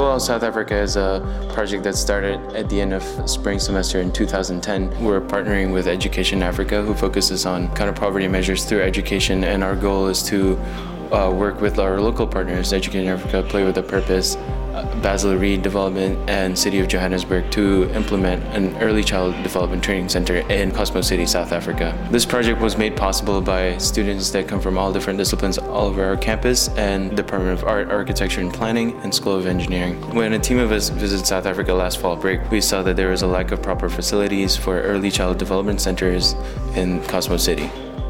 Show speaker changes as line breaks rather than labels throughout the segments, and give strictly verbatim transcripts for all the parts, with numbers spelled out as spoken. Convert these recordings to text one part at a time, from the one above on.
School of South Africa is a project that started at the end of spring semester in two thousand ten. We're partnering with Education Africa, who focuses on counter-poverty measures through education, and our goal is to uh, work with our local partners, Education Africa, Play with a Purpose, uh, Basil Reed Development, and City of Johannesburg, to implement an early child development training center in Cosmo City, South Africa. This project was made possible by students that come from all different disciplines all over our campus, and Department of Art, Architecture and Planning, and School of Engineering. When a team of us visited South Africa last fall break, we saw that there was a lack of proper facilities for early child development centers in Cosmo City.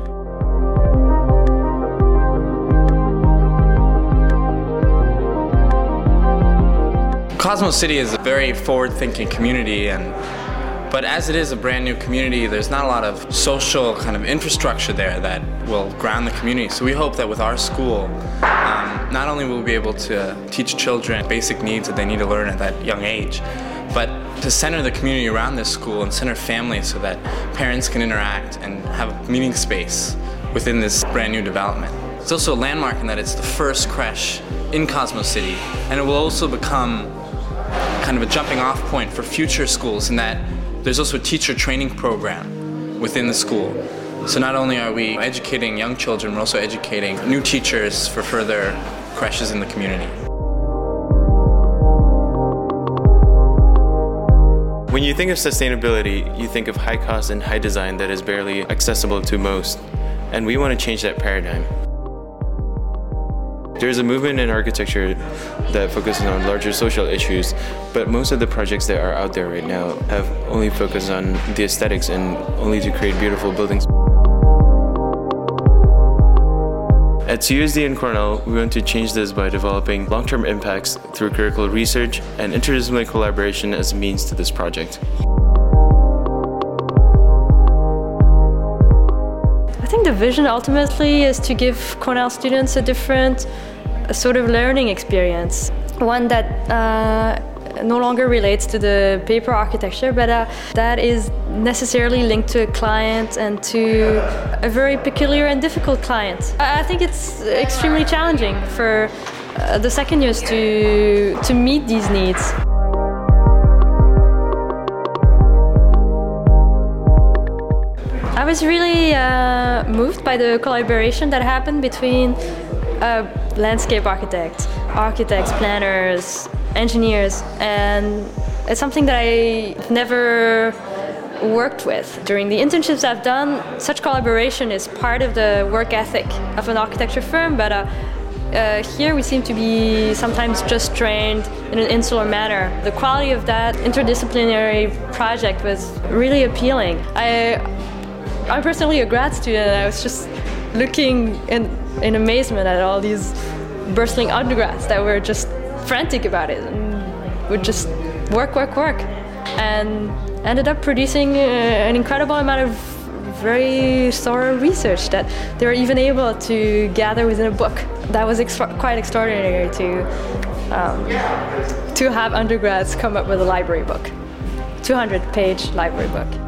Cosmo City is a very forward-thinking community, and but as it is a brand new community, there's not a lot of social kind of infrastructure there that will ground the community. So we hope that with our school, um, not only will we be able to teach children basic needs that they need to learn at that young age, but to center the community around this school and center families so that parents can interact and have a meeting space within this brand new development. It's also a landmark in that it's the first creche in Cosmo City, and it will also become kind of a jumping off point for future schools, in that there's also a teacher training program within the school. So not only are we educating young children, we're also educating new teachers for further creches in the community.
When you think of sustainability, you think of high cost and high design that is barely accessible to most, and we want to change that paradigm. There's a movement in architecture that focuses on larger social issues, but most of the projects that are out there right now have only focused on the aesthetics and only to create beautiful buildings. At C U S D and Cornell, we want to change this by developing long-term impacts through critical research and interdisciplinary collaboration as a means to this project.
I think the vision ultimately is to give Cornell students a different a sort of learning experience, one that uh, no longer relates to the paper architecture, but uh, that is necessarily linked to a client and to a very peculiar and difficult client. I think it's extremely challenging for uh, the second years to, to meet these needs. I was really uh, moved by the collaboration that happened between uh, landscape architects, architects, planners, engineers, and it's something that I've never worked with. During the internships I've done, such collaboration is part of the work ethic of an architecture firm, but uh, uh, here we seem to be sometimes just trained in an insular manner. The quality of that interdisciplinary project was really appealing. I, I'm personally a grad student, and I was just looking in, in amazement at all these bursting undergrads that were just frantic about it and would just work, work, work, and ended up producing uh, an incredible amount of very thorough research that they were even able to gather within a book. That was ex quite extraordinary to, um, to have undergrads come up with a library book, two hundred page library book.